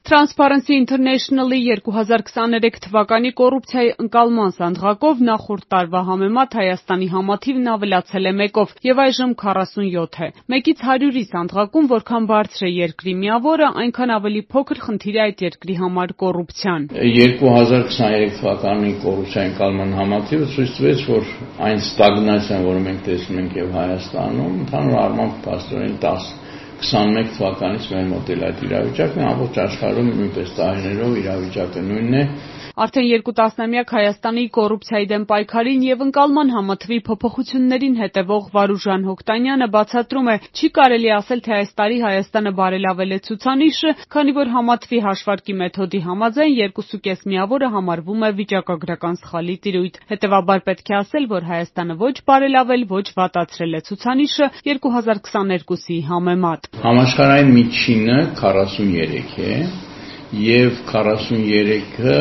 Transparency International-ի 2023 թվականի կոռուպցիայի ընկալման սանդղակով նախորդ տարվա համեմատ Հայաստանի համաթիվն ավելացել է 1-ով եւ այժմ 47 է։ 1-ից 100-ի սանդղակում որքան բարձր է երկրի միավորը, այնքան ավելի փոքր խնդիր է այդ երկրի համար կոռուպցիան։ 2023 թվականի կոռուպցիայի ընկալման համաթիվը ցույց տվեց, որ այն ստագնացիան, որը մենք տեսնում ենք եւ Հայաստանում, ընդհանուր առմամբ փաստորեն 21 թվականից մեր մոտ էլ այդ իրավիճակն է, ամբողջ աշխարհում նույնպես տարիներով իրավիճակը նույնն է։ Արդեն 2 տասնամյակ Հայաստանի կոռուպցիայի դեմ պայքարին եւ ընկալման համաթվի փոփոխություններին հետևող Վարուժան Հոկտանյանը բացատրում է, չի կարելի ասել, թե այս տարի Հայաստանը բարելավել է ցուցանիշը, քանի որ համաթվի հաշվարկի մեթոդի համաձայն 2.5 միավորը համարվում է վիճակագրական սխալի տիրույթ։ Հետևաբար պետք է ասել, որ Հայաստանը ոչ բարելավել, ոչ վատացրել է ցուցանիշը 2022-ի համեմատ։ Համաշխարհային միջինը 43 է եւ 43-ը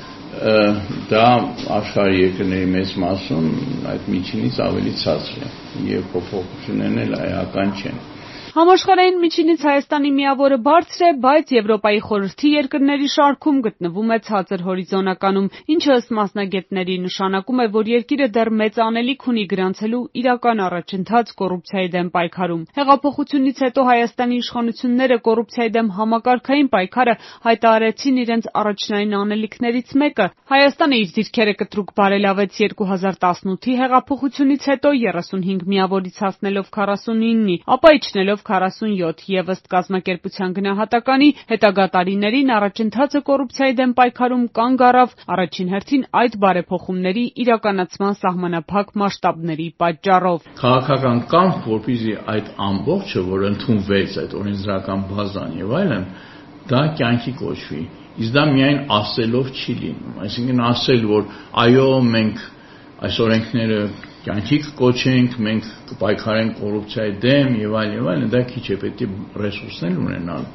դա աշխարհի երկրների մեծ մասում այդ միջինից ավելի ցածր է եւ փոփոխություններն էլ էական չեն։ Համաշխարհային միջինից Հայաստանի միավորը բարձր է, բայց Եվրոպայի խորհրդի երկրների շարքում գտնվում է ցածր հորիզոնականում, ինչը ըստ մասնագետների նշանակում է, որ երկիրը դեռ մեծ անելիք ունի գրանցելու իրական առաջընթաց կոռուպցիայի դեմ պայքարում։ Հեղափոխությունից հետո Հայաստանի իշխանությունները կոռուպցիայի դեմ համակարգային պայքարը հայտարարեցին իրենց առաջնային անելիքներից մեկը։ Հայաստանը իր դիրքերը կտրուկ բարելավեց 2018-ի հեղափոխությունից հետո 35 միավորից հասնելով 49-ի, ապա իջնելով 47 եւ ըստ կազմակերպության գնահատականի հետագա տարիներին առաջընթացը կոռուպցիայի դեմ պայքարում կանգ առավ առաջին հերթին այդ բարեփոխումների իրականացման սահմանափակ մասշտաբների պատճառով։ Քաղաքական կամք, որպեսզի այդ ամբողջը, որ ընդունվեց այդ օրենսդրական բազան եւ այլն, դա կյանքի կոչվի։ Իսկ դա միայն ասելով չի լինում, այսինքն ասել, որ այո, մենք այս օրենքները կյանքի կոչենք, մենք կպայքարենք կոռուպցիայի դեմ եւ այլն, դա քիչ է, պետք է ռեսուրսներ ունենալ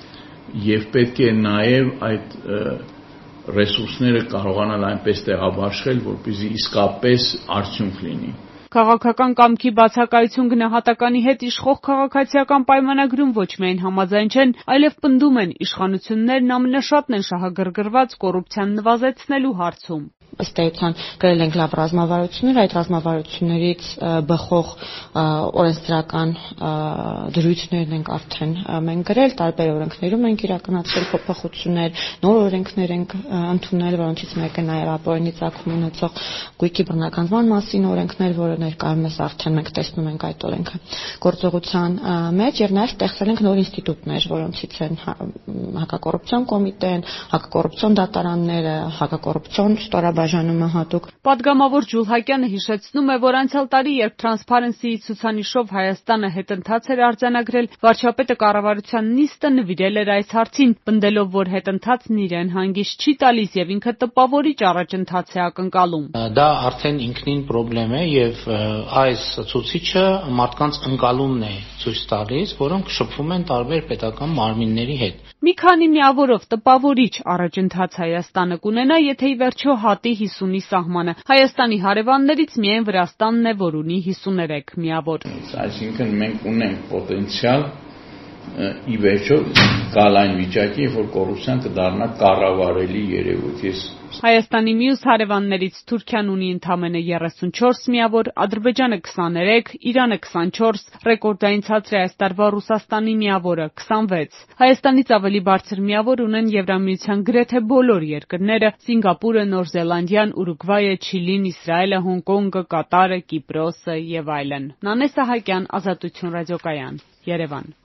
եւ պետք է նաեւ այդ ռեսուրսները կարողանալ այնպես տեղաբաշխել, որպեսզի իսկապես արդյունք լինի։ Քաղաքական կամքի բացակայություն գնահատականի հետ իշխող քաղաքացիական պայմանագրում ոչ միայն համաձայն չեն, այլև պնդում են իշխանություններն ամենաշատն են շահագրգռված կոռուպցիան նվազեցնելու հարցում։ Ըստ էության գրել ենք լավ ռազմավարություններ, այդ ռազմավարություններից բխող օրենսդրական դրույթներն ենք արդեն մենք գրել, տարբեր օրենքներում ենք իրականացրել փոփոխություններ, նոր օրենքներ ենք ընդունել, որոնցից մեկը նաև ապօրինի ծագում ունեցող գույքի բռնականության մասին օրենքներ, որը ներկայումս արդեն մենք տեսնում ենք այդ օրենքը գործողության մեջ եւ նաև ստեղծել ենք նոր ինստիտուտներ, որոնցից են հակակոռուպցիոն կոմիտեն, հակակոռուպցիոն դատարանները, հակակոռուպցիոն ստորաբաժանումը հատուկ։ Պատգամավոր Ջուլհակյանը հիշեցնում է, որ անցյալ տարի, երբ Transparency-ի ցուցանիշով Հայաստանը հետընթաց էր արձանագրել, վարչապետը կառավարության նիստը նվիրել էր այս հարցին, պնդելով, որ հետընթացն իրեն հանգիստ չի տալիս եւ ինքը տպավորիչ առաջընթաց է ակնկալում։ Դա արդեն ինքնին խնդրեմ է եւ այս ցուցիչը մարդկանց ընկալումն է ցույց տալիս, որոնք շփվում են տարբեր պետական մարմինների հետ։ Մի քանի միավորով տպավորիչ առաջընթաց Հայաստանը կունենա, եթե ի վերջո հատի 50-ի սահմանը։ Հայաստանի հարևաններից միայն Վրաստանն է, որ ունի 53 միավոր։ Այսինքն մենք ունենք պոտենցիալ ի վերջո գալ այն վիճակի, որ կոռուպցիան կդառնա կառավարելի երևույթ։ Հայաստանի մյուս հարևաններից Թուրքիան ունի ընդամենը 34 միավոր, Ադրբեջանը 23, Իրանը 24, ռեկորդային ցածր է այս տարվա Ռուսաստանի միավորը 26։ Հայաստանից ավելի բարձր միավոր ունեն Եվրամիության գրեթե բոլոր երկրները՝ Սինգապուրը, Նոր Զելանդիան, Ուրուգվայը, Չիլին, Իսրայելը, Հոնկոնգը, Կատարը, Կիպրոսը եւ այլն։ Նանե Սահակյան, Ազատություն ռադիոկայան, Երևան։